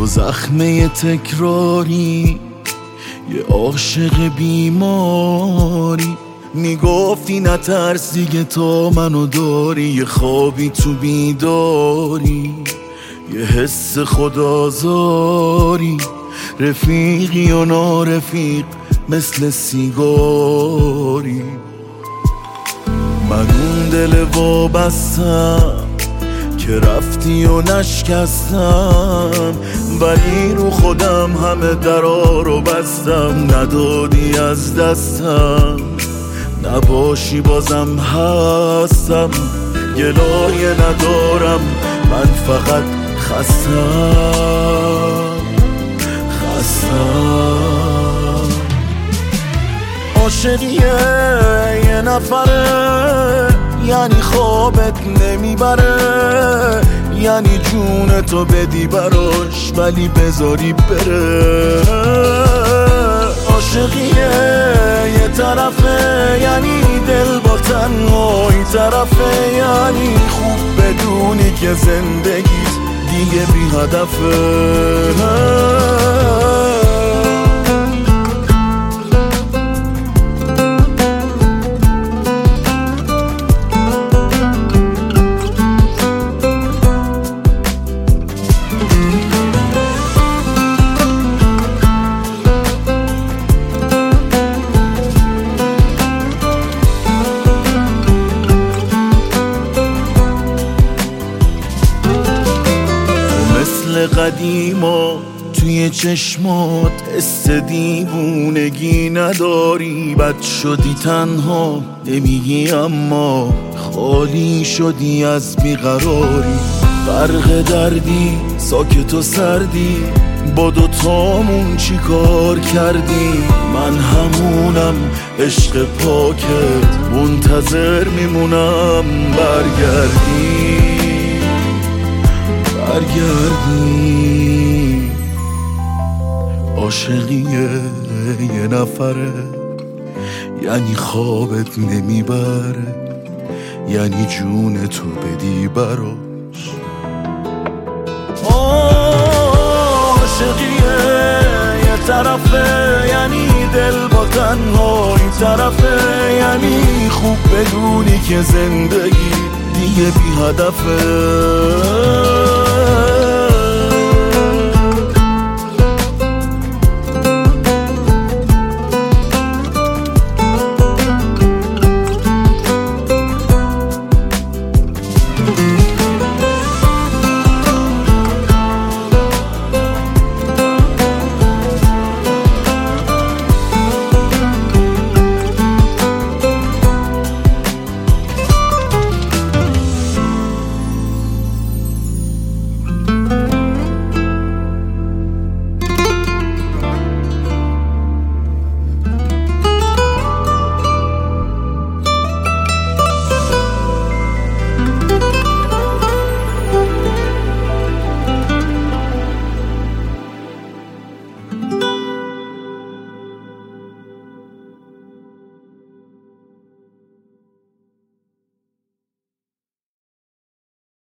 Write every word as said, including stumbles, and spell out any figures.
تو زخمه تکراری، یه عاشق بیماری. میگفتی نترس دیگه تا منو داری، یه خوابی تو بیداری، یه حس خودآزاری. رفیقی و نارفیق مثل سیگاری. من اون دل وابستم که رفتی و نشکستم، ولی رو خودم همه درا رو بستم. ندادی از دستم، نباشی بازم هستم. گلایه ندارم، من فقط خستم خستم. عاشقیه یه نفره، یعنی خوابت نمیبره، یعنی جون تو بدی براش ولی بذاری بره. عاشقیه یه طرفه، یعنی دل با تنهایی طرفه، یعنی خوب بدونی که زندگیت دیگه بی هدفه. قدیما توی چشمات حس دیوونگی نداری. بد شدی تنها نمیگی اما خالی شدی از بیقراری. غرق دردی ساکت و سردی، با دوتامون چی کار کردی؟ من همونم عشق پاکت، منتظر میمونم برگردی برگردی. عاشقیه یه نفره، یعنی خوابت نمیبره، یعنی جون تو بدی براش. عاشقیه یه طرفه، یعنی دل با تنهایی طرفه، یعنی خوب بدونی که زندگی دیگه بی هدفه.